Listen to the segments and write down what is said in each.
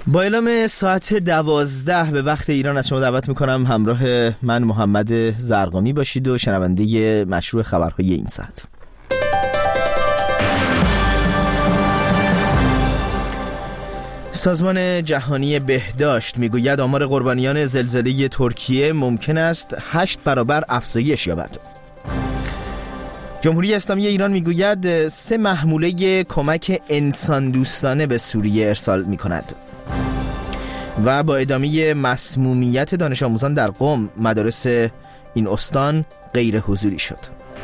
با اعلام ساعت 12 به وقت ایران از شما دعوت میکنم همراه من محمد زرقامی باشید و شنونده مشروع خبرهای این ساعت. سازمان جهانی بهداشت میگوید آمار قربانیان زلزله ترکیه ممکن است 8 برابر افزایش یابد. جمهوری اسلامی ایران میگوید 3 محموله کمک انسان دوستانه به سوریه ارسال میکند. و با ادامه مسمومیت دانش آموزان در قم، مدارس این استان غیر حضوری شد.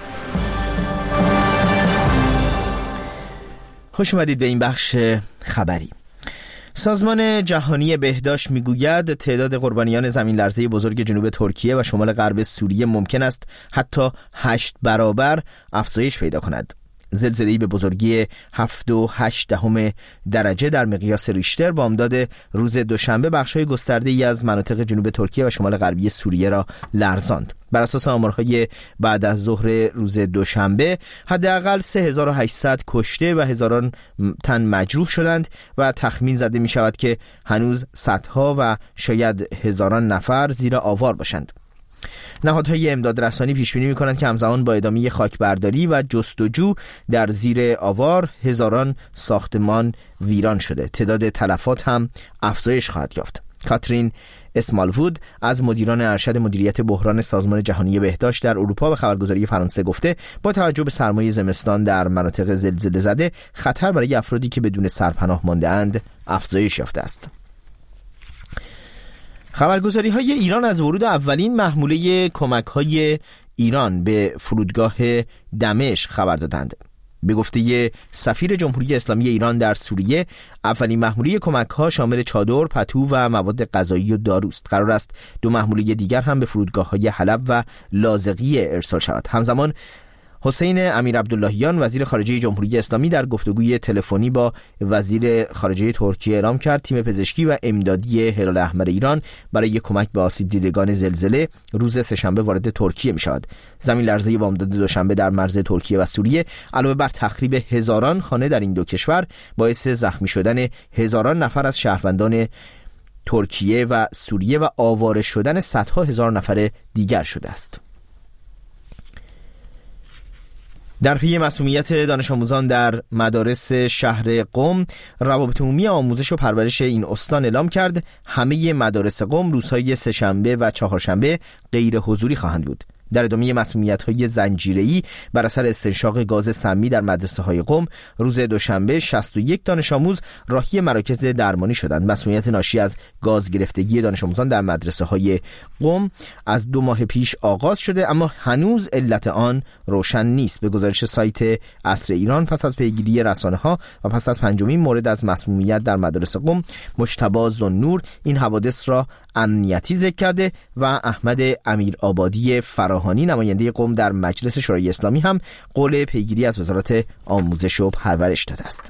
خوش اومدید به این بخش خبری. سازمان جهانی بهداشت میگوید تعداد قربانیان زمین لرزه بزرگ جنوب ترکیه و شمال غرب سوریه ممکن است حتی 8 برابر افزایش پیدا کند. زلزله‌ای به بزرگی 7.8 درجه در مقیاس ریشتر بامداد روز دوشنبه بخش‌های گسترده‌ای از مناطق جنوب ترکیه و شمال غربی سوریه را لرزاند. بر اساس آمارهای بعد از ظهر روز دوشنبه حداقل 3800 کشته و هزاران تن مجروح شدند و تخمین زده می‌شود که هنوز صدها و شاید هزاران نفر زیر آوار باشند. نهادهای امداد رسانی پیشبینی می‌کنند که همزمان با ادامه خاکبرداری و جستجو در زیر آوار هزاران ساختمان ویران شده. تعداد تلفات هم افزایش خواهد یافت. کاترین اسمالوود از مدیران ارشد مدیریت بحران سازمان جهانی بهداشت در اروپا به خبرگزاری فرانسه گفته با توجه به سرمایه زمستان در مناطق زلزله زده خطر برای افرادی که بدون سرپناه مانده‌اند افزایش یافته است. خبرگزاری‌های ایران از ورود اولین محموله کمک‌های ایران به فرودگاه دمشق خبر دادند. به گفته سفیر جمهوری اسلامی ایران در سوریه، اولین محموله کمک‌ها شامل چادر، پتو و مواد غذایی و داروست. قرار است 2 محموله دیگر هم به فرودگاه‌های حلب و لاذقیه ارسال شود. همزمان حسین امیر عبداللهیان وزیر خارجه جمهوری اسلامی در گفتگوی تلفنی با وزیر خارجه ترکیه اعلام کرد تیم پزشکی و امدادی هلال احمر ایران برای کمک به آسیب دیدگان زلزله روز سه‌شنبه وارد ترکیه می شود. زمین لرزه بامداد دوشنبه در مرز ترکیه و سوریه علاوه بر تخریب هزاران خانه در این 2 کشور باعث زخمی شدن هزاران نفر از شهروندان ترکیه و سوریه و آواره شدن صدها هزار نفر دیگر شده است. در پی مسمومیت دانش آموزان در مدارس شهر قم، روابط عمومی آموزش و پرورش این استان اعلام کرد همه مدارس قم روزهای سه‌شنبه و چهارشنبه غیر حضوری خواهند بود. در ادامه مسمومیت‌های زنجیره‌ای بر اثر استنشاق گاز سمی در مدرسه‌های قم، روز دوشنبه 61 دانش آموز راهی مراکز درمانی شدند. مسمومیت ناشی از گاز گرفتگی دانش آموزان در مدرسه‌های قم از 2 ماه پیش آغاز شده، اما هنوز علت آن روشن نیست. به گزارش سایت عصر ایران، پس از پیگیری رسانه‌ها و پس از 5مین مورد از مسمومیت در مدارس قم، مجتبی ذوالنور این حوادث را امنیتی ذکر کرده و احمد امیرآبادی فراهانی نماینده قم در مجلس شورای اسلامی هم قول پیگیری از وزارت آموزش و پرورش داده است.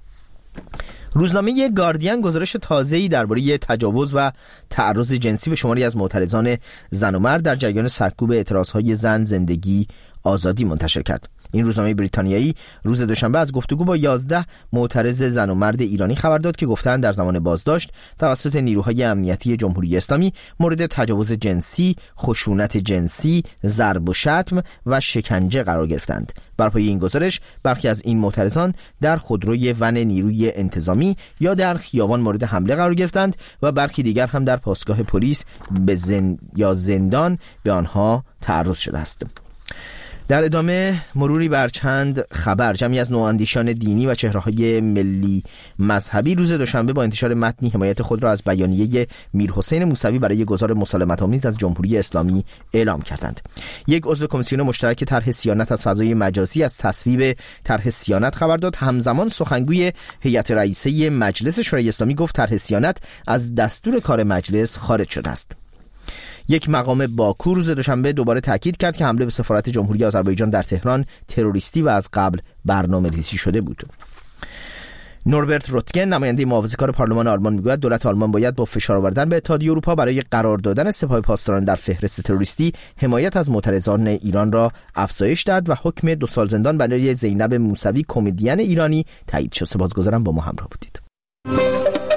روزنامه گاردین گزارش تازه‌ای درباره تجاوز و تعرض جنسی به شماری از معترضان زن و مرد در جریان سرکوب اعتراضهای زن، زندگی، آزادی منتشر کرد. این روزنامه بریتانیایی روز دوشنبه از گفتگو با 11 معترض زن و مرد ایرانی خبر داد که گفتند در زمان بازداشت توسط نیروهای امنیتی جمهوری اسلامی مورد تجاوز جنسی، خشونت جنسی، ضرب و شتم و شکنجه قرار گرفتند. بر پایه این گزارش برخی از این معترضان در خودروی ون نیروی انتظامی یا در خیابان مورد حمله قرار گرفتند و برخی دیگر هم در پاسگاه پلیس به زندان به آنها تعرض شده است. در ادامه مروری بر چند خبر. جمعی از نواندیشان دینی و چهره‌های ملی مذهبی روز دوشنبه با انتشار متنی حمایت خود را از بیانیه میرحسین موسوی برای گزار مسالمت‌آمیز از جمهوری اسلامی اعلام کردند. یک عضو کمیسیون مشترک طرح صیانت از فضای مجازی از تصویب طرح صیانت خبر داد. همزمان سخنگوی هیئت رئیسه مجلس شورای اسلامی گفت طرح صیانت از دستور کار مجلس خارج شده است. یک مقام باکو روز دوشنبه دوباره تاکید کرد که حمله به سفارت جمهوری آذربایجان در تهران تروریستی و از قبل برنامه‌ریزی شده بود. نوربرت روتگن نماینده محافظه‌کار پارلمان آلمان میگوید دولت آلمان باید با فشار آوردن به اتحادیه اروپا برای قرار دادن سپاه پاسداران در فهرست تروریستی حمایت از معترضان ایران را افزایش داد و حکم 2 سال زندان برای زینب موسوی کمدین ایرانی تایید شد. سپاسگزارم با ما همراه بودید.